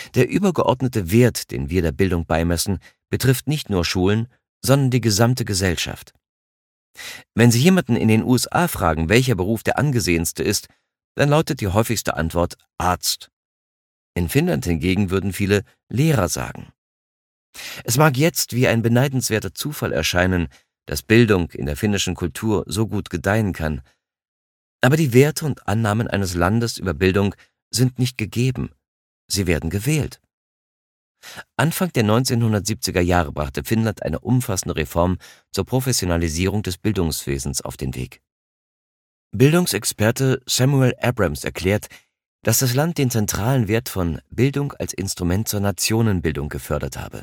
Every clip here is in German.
Der übergeordnete Wert, den wir der Bildung beimessen, betrifft nicht nur Schulen, sondern die gesamte Gesellschaft. Wenn Sie jemanden in den USA fragen, welcher Beruf der angesehenste ist, dann lautet die häufigste Antwort Arzt. In Finnland hingegen würden viele Lehrer sagen. Es mag jetzt wie ein beneidenswerter Zufall erscheinen, dass Bildung in der finnischen Kultur so gut gedeihen kann. Aber die Werte und Annahmen eines Landes über Bildung sind nicht gegeben. Sie werden gewählt. Anfang der 1970er Jahre brachte Finnland eine umfassende Reform zur Professionalisierung des Bildungswesens auf den Weg. Bildungsexperte Samuel Abrams erklärt, dass das Land den zentralen Wert von Bildung als Instrument zur Nationenbildung gefördert habe.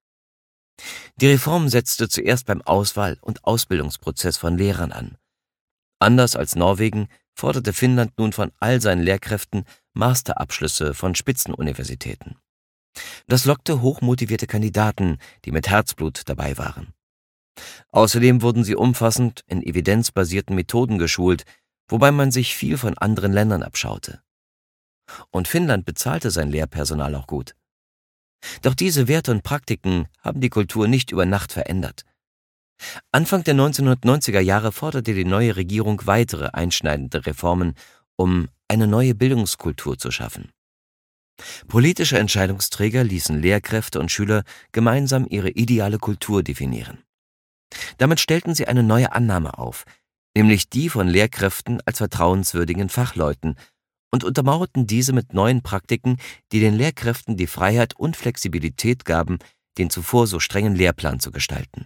Die Reform setzte zuerst beim Auswahl- und Ausbildungsprozess von Lehrern an. Anders als Norwegen forderte Finnland nun von all seinen Lehrkräften Masterabschlüsse von Spitzenuniversitäten. Das lockte hochmotivierte Kandidaten, die mit Herzblut dabei waren. Außerdem wurden sie umfassend in evidenzbasierten Methoden geschult, wobei man sich viel von anderen Ländern abschaute. Und Finnland bezahlte sein Lehrpersonal auch gut. Doch diese Werte und Praktiken haben die Kultur nicht über Nacht verändert. Anfang der 1990er Jahre forderte die neue Regierung weitere einschneidende Reformen, um eine neue Bildungskultur zu schaffen. Politische Entscheidungsträger ließen Lehrkräfte und Schüler gemeinsam ihre ideale Kultur definieren. Damit stellten sie eine neue Annahme auf, nämlich die von Lehrkräften als vertrauenswürdigen Fachleuten, und untermauerten diese mit neuen Praktiken, die den Lehrkräften die Freiheit und Flexibilität gaben, den zuvor so strengen Lehrplan zu gestalten.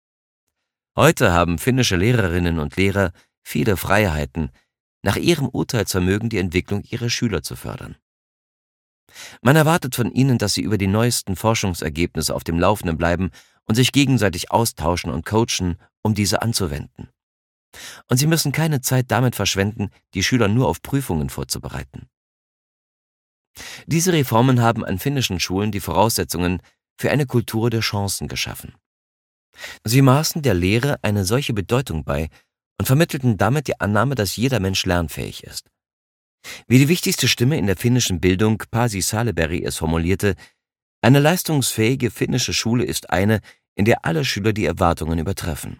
Heute haben finnische Lehrerinnen und Lehrer viele Freiheiten, nach ihrem Urteilsvermögen die Entwicklung ihrer Schüler zu fördern. Man erwartet von ihnen, dass sie über die neuesten Forschungsergebnisse auf dem Laufenden bleiben und sich gegenseitig austauschen und coachen, um diese anzuwenden. Und sie müssen keine Zeit damit verschwenden, die Schüler nur auf Prüfungen vorzubereiten. Diese Reformen haben an finnischen Schulen die Voraussetzungen für eine Kultur der Chancen geschaffen. Sie maßen der Lehre eine solche Bedeutung bei und vermittelten damit die Annahme, dass jeder Mensch lernfähig ist. Wie die wichtigste Stimme in der finnischen Bildung, Pasi Saleberg, es formulierte: Eine leistungsfähige finnische Schule ist eine, in der alle Schüler die Erwartungen übertreffen.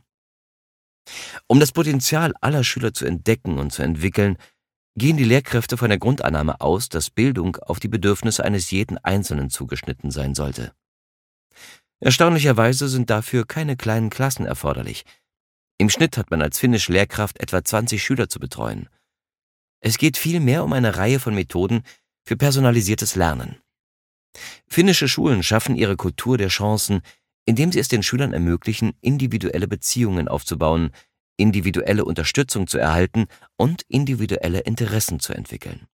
Um das Potenzial aller Schüler zu entdecken und zu entwickeln, gehen die Lehrkräfte von der Grundannahme aus, dass Bildung auf die Bedürfnisse eines jeden Einzelnen zugeschnitten sein sollte. Erstaunlicherweise sind dafür keine kleinen Klassen erforderlich. Im Schnitt hat man als finnische Lehrkraft etwa 20 Schüler zu betreuen. Es geht vielmehr um eine Reihe von Methoden für personalisiertes Lernen. Finnische Schulen schaffen ihre Kultur der Chancen, indem sie es den Schülern ermöglichen, individuelle Beziehungen aufzubauen, individuelle Unterstützung zu erhalten und individuelle Interessen zu entwickeln.